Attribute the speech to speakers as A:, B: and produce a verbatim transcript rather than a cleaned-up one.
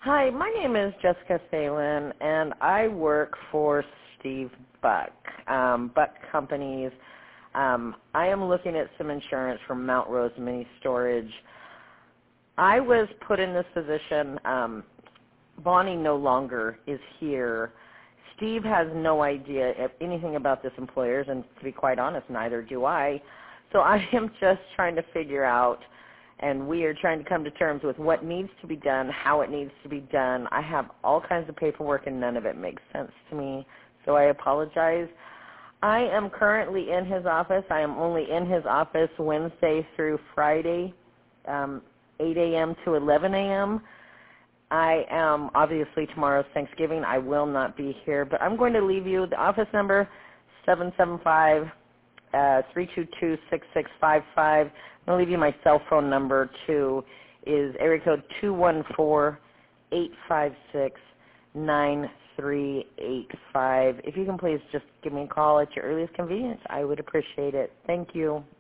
A: Hi, my name is Jessica Thalen, and I work for Steve Buck, um, Buck Companies. Um, I am looking at some insurance for Mount Rose Mini Storage. I was put in this position. Um, Bonnie no longer is here. Steve has no idea if anything about this employers, and to be quite honest, neither do I. So I am just trying to figure out, and we are trying to come to terms with what needs to be done, how it needs to be done. I have all kinds of paperwork, and none of it makes sense to me, so I apologize. I am currently in his office. I am only in his office Wednesday through Friday, um, eight a m to eleven a m I am, obviously, tomorrow's Thanksgiving. I will not be here, but I'm going to leave you the office number, seven seven five, three two two, six six five five. I'm going to leave you my cell phone number, too, is area code two one four, eight five six, nine three eight five. If you can please just give me a call at your earliest convenience, I would appreciate it. Thank you.